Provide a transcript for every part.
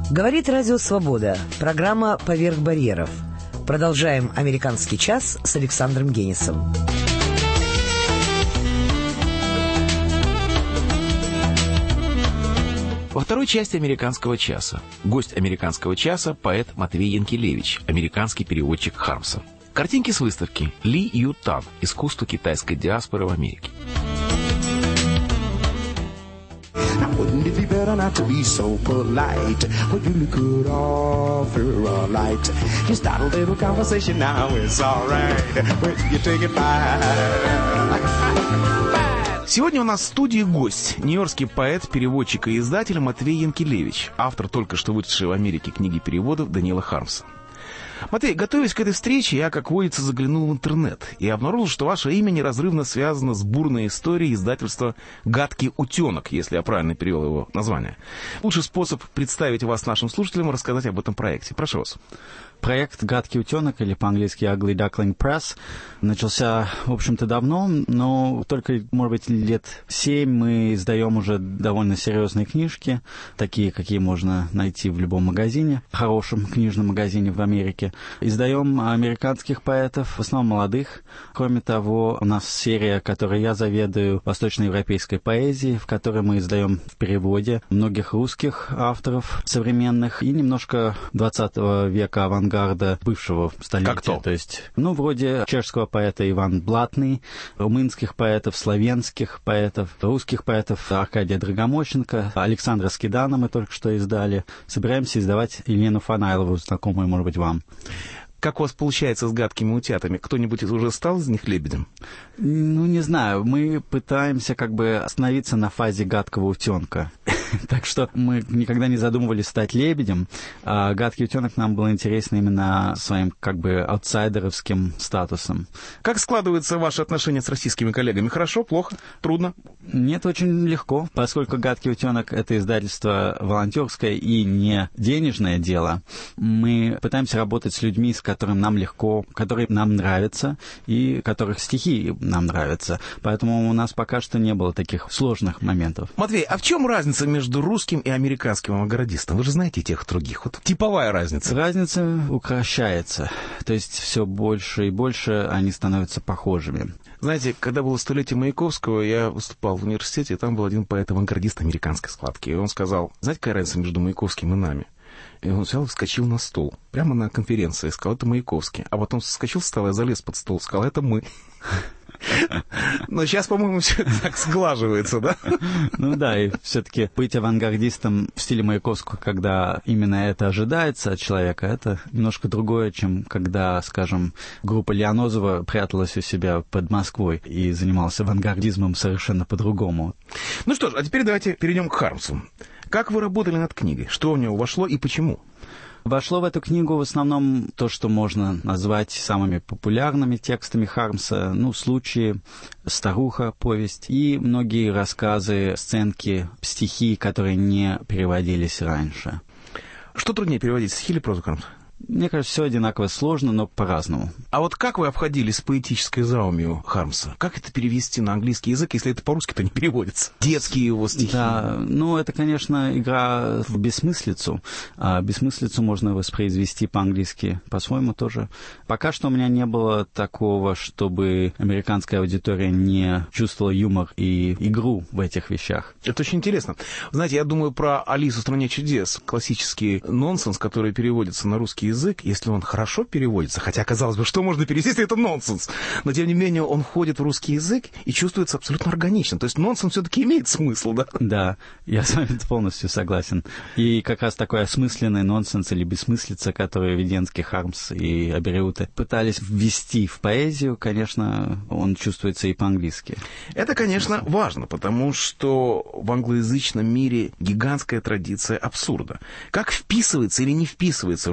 Говорит Радио Свобода. Программа «Поверх барьеров». Продолжаем «Американский час» с Александром Генисом. Во второй части «Американского часа» гость «Американского часа» — поэт Матвей Янкелевич, американский переводчик Хармса. Картинки с выставки Ли Ю Тан «Искусство китайской диаспоры в Америке». Wouldn't it be better not to be so polite? Well, you could offer a light. You start a little conversation now, it's alright. Well, you take it fine. Сегодня у нас в студии гость, нью-йоркский поэт, переводчик и издатель Матвей Янкелевич, автор только что вышедшей в Америке книги переводов Даниэла Хармса. Матвей, готовясь к этой встрече, я, как водится, заглянул в интернет и обнаружил, что ваше имя неразрывно связано с бурной историей издательства «Гадкий утенок», если я правильно перевел его название. Лучший способ представить вас нашим слушателям — рассказать об этом проекте. Прошу вас. Проект «Гадкий утенок», или по-английски «Ugly Duckling Press», начался, в общем-то, давно, но только, может быть, лет 7 мы издаем уже довольно серьезные книжки, такие, какие можно найти в любом магазине, хорошем книжном магазине в Америке. Издаем американских поэтов, в основном молодых. Кроме того, у нас серия, которой я заведую, восточноевропейской поэзии, в которой мы издаем в переводе многих русских авторов современных и немножко 20 века авангарда бывшего столетия. Как то? То есть, вроде чешского поэта Иван Блатный, румынских поэтов, славянских поэтов, русских поэтов Аркадия Драгомощенко, Александра Скидана мы только что издали. Собираемся издавать Елену Фанайлову, знакомую, может быть, вам. Как у вас получается с гадкими утятами? Кто-нибудь уже стал из них лебедем? Не знаю. Мы пытаемся остановиться на фазе гадкого утенка. Так что мы никогда не задумывались стать лебедем, а гадкий утенок нам был интересен именно своим аутсайдеровским статусом. Как складываются ваши отношения с российскими коллегами? Хорошо, плохо, трудно? Нет, очень легко, поскольку «Гадкий утенок» — это издательство волонтерское и не денежное дело. Мы пытаемся работать с людьми, с которыми нам легко, которые нам нравятся и которых стихи нам нравятся. Поэтому у нас пока что не было таких сложных моментов. Матвей, а в чем разница между русским и американским авангардистом? Вы же знаете тех и других. Вот типовая разница. Разница упрощается. То есть все больше и больше они становятся похожими. Знаете, когда было 100-летие Маяковского, я выступал в университете, и там был один поэт-авангардист американской складки. И он сказал: знаете, какая разница между Маяковским и нами? И он взял и вскочил на стол. Прямо на конференции. И сказал: это Маяковский. А потом вскочил с стола и залез под стол. Сказал: это мы. Но сейчас, по-моему, все так сглаживается, да? Да, и все-таки быть авангардистом в стиле Маяковского, когда именно это ожидается от человека, это немножко другое, чем когда, скажем, группа Лианозова пряталась у себя под Москвой и занималась авангардизмом совершенно по-другому. Ну что ж, а теперь давайте перейдем к Хармсу. Как вы работали над книгой? Что в него вошло и почему? Вошло в эту книгу в основном то, что можно назвать самыми популярными текстами Хармса, случаи, «Старуха», повесть, и многие рассказы, сценки, стихи, которые не переводились раньше. Что труднее переводить, стихи или прозу Хармса? Мне кажется, все одинаково сложно, но по-разному. А вот как вы обходились с поэтической заумью Хармса? Как это перевести на английский язык, если это по-русски, то не переводится? Детские его стихи. Да, это, конечно, игра в бессмыслицу. А бессмыслицу можно воспроизвести по-английски по-своему тоже. Пока что у меня не было такого, чтобы американская аудитория не чувствовала юмор и игру в этих вещах. Это очень интересно. Знаете, я думаю про «Алису в стране чудес», классический нонсенс, который переводится на русский язык, если он хорошо переводится, хотя, казалось бы, что можно перевести, если это нонсенс, но, тем не менее, он входит в русский язык и чувствуется абсолютно органично. То есть нонсенс все-таки имеет смысл, да? Да, я с вами полностью согласен. И как раз такой осмысленный нонсенс или бессмыслица, которую Веденский, Хармс и Абериуты пытались ввести в поэзию, конечно, он чувствуется и по-английски. Это, конечно, важно, потому что в англоязычном мире гигантская традиция абсурда. Как вписывается или не вписывается русская традиция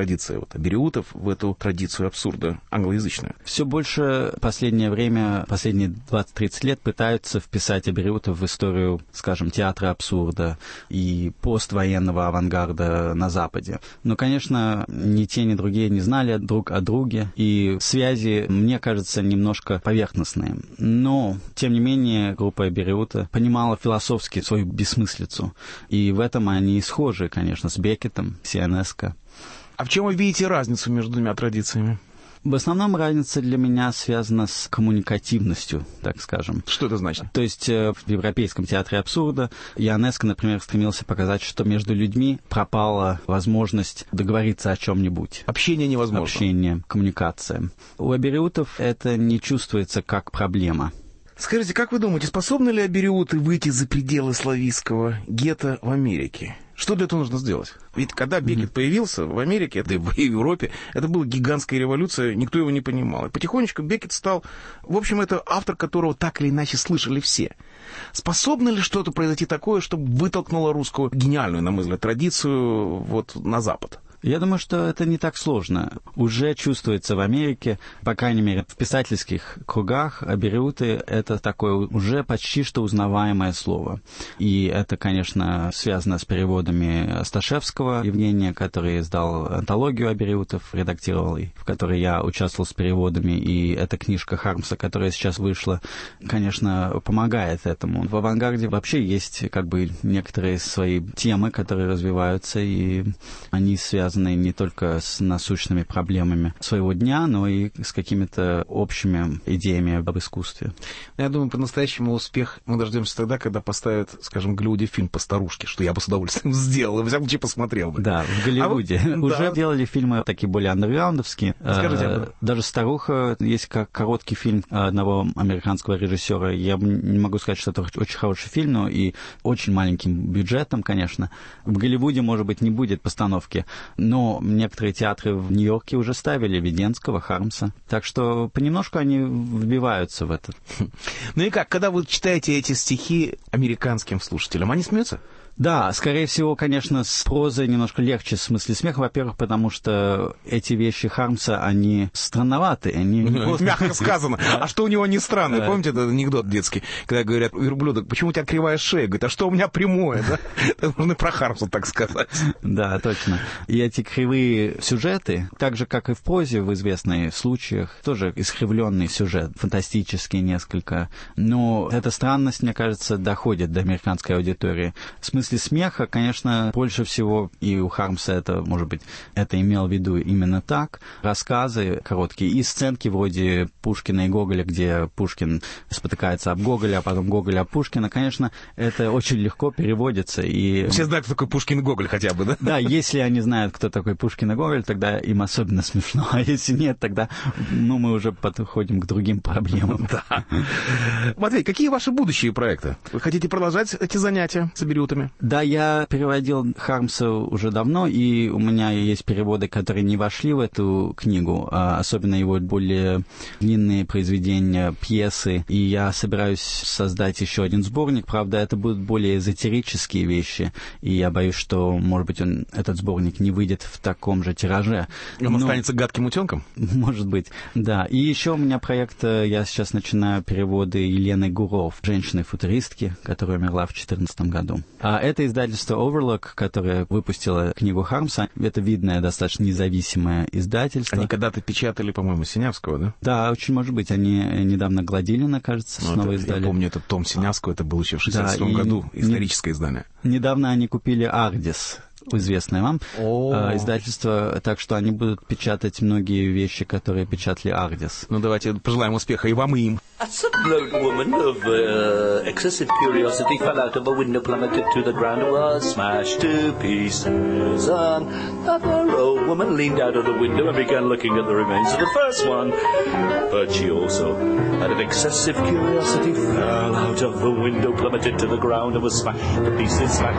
традиция абериутов в эту традицию абсурда англоязычную? Все больше последнее время, последние 20-30 лет пытаются вписать абериутов в историю, скажем, театра абсурда и поствоенного авангарда на Западе. Но, конечно, ни те, ни другие не знали друг о друге, и связи, мне кажется, немножко поверхностные. Но, тем не менее, группа абериута понимала философски свою бессмыслицу, и в этом они схожи, конечно, с Беккетом, Сионеско. А в чем вы видите разницу между двумя традициями? В основном разница для меня связана с коммуникативностью, так скажем. Что это значит? То есть в Европейском театре абсурда Ионеско, например, стремился показать, что между людьми пропала возможность договориться о чем-нибудь. Общение невозможно. Общение, коммуникация. У абериутов это не чувствуется как проблема. Скажите, как вы думаете, способны ли абериуты выйти за пределы славистского гетто в Америке? Что для этого нужно сделать? Ведь когда Беккет появился в Америке, да и в Европе, это была гигантская революция, никто его не понимал. И потихонечку Беккет стал, в общем, это автор, которого так или иначе слышали все. Способно ли что-то произойти такое, чтобы вытолкнуло русскую гениальную, на мой взгляд, традицию на Запад? Я думаю, что это не так сложно. Уже чувствуется в Америке, по крайней мере, в писательских кругах, абериуты — это такое уже почти что узнаваемое слово. И это, конечно, связано с переводами Осташевского Евгения, который издал антологию абериутов, редактировал, в которой я участвовал с переводами. И эта книжка Хармса, которая сейчас вышла, конечно, помогает этому. В авангарде вообще есть некоторые свои темы, которые развиваются, и они связаны не только с насущными проблемами своего дня, но и с какими-то общими идеями об искусстве. Я думаю, по-настоящему успех мы дождемся тогда, когда поставят, скажем, в Голливуде фильм по старушке, что я бы с удовольствием сделал, и во всяком случае посмотрел бы. Да, в Голливуде. Уже делали фильмы такие более андерграундовские. Скажите, даже «Старуха» есть как короткий фильм одного американского режиссера. Я не могу сказать, что это очень хороший фильм, но и очень маленьким бюджетом, конечно. В Голливуде, может быть, не будет постановки, но некоторые театры в Нью-Йорке уже ставили Веденского, Хармса. Так что понемножку они вбиваются в это. Ну и как, когда вы читаете эти стихи американским слушателям, они смеются? Да, скорее всего, конечно, с прозой немножко легче в смысле смеха. Во-первых, потому что эти вещи Хармса, они странноваты. Мягко сказано. А что у него не странное? Помните этот анекдот детский, когда говорят: верблюду, почему у тебя кривая шея? Говорит, а что у меня прямое? Это нужно про Хармса так сказать. Да, точно. И эти кривые сюжеты, так же, как и в прозе в известных случаях, тоже искривленный сюжет, фантастический несколько. Но эта странность, мне кажется, доходит до американской аудитории. В смысле смеха, конечно, больше всего, и у Хармса это, может быть, это имел в виду именно так, рассказы короткие и сценки вроде Пушкина и Гоголя, где Пушкин спотыкается об Гоголя, а потом Гоголь об Пушкина, конечно, это очень легко переводится. И... Все знают, кто такой Пушкин и Гоголь хотя бы, да? Да, если они знают, кто такой Пушкин и Гоголь, тогда им особенно смешно, а если нет, тогда мы уже подходим к другим проблемам. Да. Матвей, какие ваши будущие проекты? Вы хотите продолжать эти занятия с абериутами? Да, я переводил Хармса уже давно, и у меня есть переводы, которые не вошли в эту книгу, особенно его более длинные произведения, пьесы, и я собираюсь создать еще один сборник, правда, это будут более эзотерические вещи, и я боюсь, что, может быть, этот сборник не выйдет в таком же тираже. Он останется гадким утенком? Может быть, да. И еще у меня проект, я сейчас начинаю переводы Елены Гуров, женщины-футуристки, которая умерла в 2014 году. Это издательство Overlook, которое выпустило книгу Хармса. Это видное, достаточно независимое издательство. Они когда-то печатали, по-моему, Синявского, да? Да, очень может быть. Они недавно Гладилина, кажется, снова издали. Я помню, этот том Синявского, это был еще в 1967 году, историческое издание. Недавно они купили Ардис, известное вам издательство, так что они будут печатать многие вещи, которые печатали Ардис. Ну, давайте пожелаем успеха и вам, и им. A sudden old woman of excessive curiosity fell out of a window, plummeted to the ground, and was smashed to pieces. Another old woman leaned out of the window and began looking at the remains of the first one. But she also, out of excessive curiosity, fell out of the window, plummeted to the ground, and was smashed to pieces.